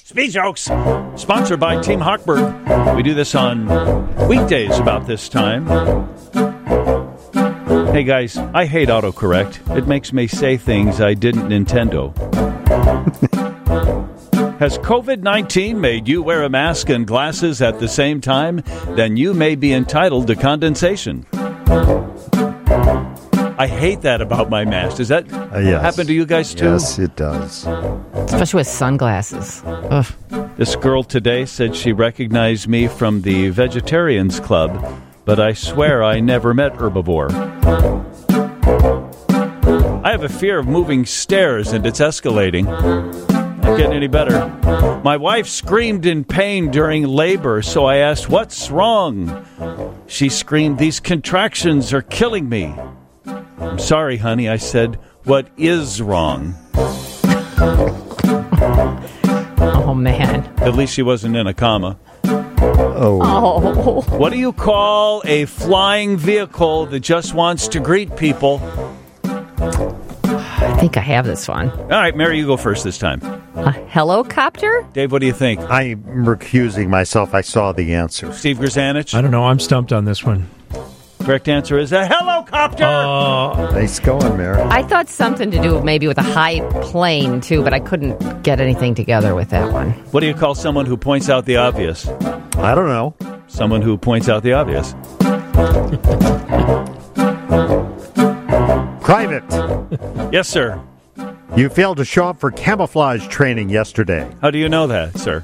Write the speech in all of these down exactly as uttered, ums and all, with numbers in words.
Speed Jokes, sponsored by Team Hochberg. We do this on weekdays about this time. Hey guys, I hate autocorrect. It makes me say things I didn't Nintendo. Has covid nineteen made you wear a mask and glasses at the same time? Then you may be entitled to condensation. I hate that about my mask. Does that uh, yes. happen to you guys too? Yes, it does. Especially with sunglasses. Ugh. This girl today said she recognized me from the Vegetarians Club, but I swear I never met Herbivore. I have a fear of moving stairs, and it's escalating. Not getting any better. My wife screamed in pain during labor, so I asked, "What's wrong?" She screamed, "These contractions are killing me." "I'm sorry, honey," I said. "What is wrong?" Oh, man. At least she wasn't in a comma. Oh. Oh. What do you call a flying vehicle that just wants to greet people? I think I have this one. All right, Mary, you go first this time. A helicopter? Dave, what do you think? I'm recusing myself. I saw the answer. Steve Grzanich? I don't know. I'm stumped on this one. Correct answer is a helicopter. Uh, nice going, Mary. I thought something to do maybe with a high plane, too, but I couldn't get anything together with that one. What do you call someone who points out the obvious? I don't know. Someone who points out the obvious. Private. Yes, sir. You failed to show up for camouflage training yesterday. How do you know that, sir?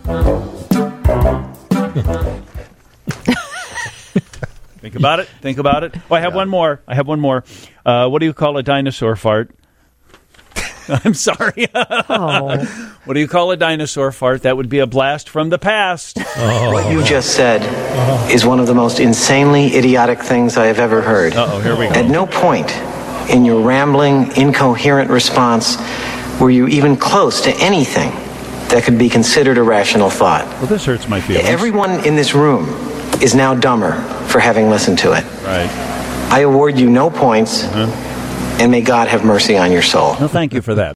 Think about it. Think about it. Oh, I have yeah. one more. I have one more. Uh, what do you call a dinosaur fart? I'm sorry. Oh. What do you call a dinosaur fart? That would be a blast from the past. Oh. What you just said oh. is one of the most insanely idiotic things I have ever heard. Uh-oh, here we go. At no point in your rambling, incoherent response were you even close to anything that could be considered a rational thought. Well, this hurts my feelings. Everyone in this room is now dumber for having listened to it. Right. I award you no points, uh-huh. and may God have mercy on your soul. Well, thank you for that.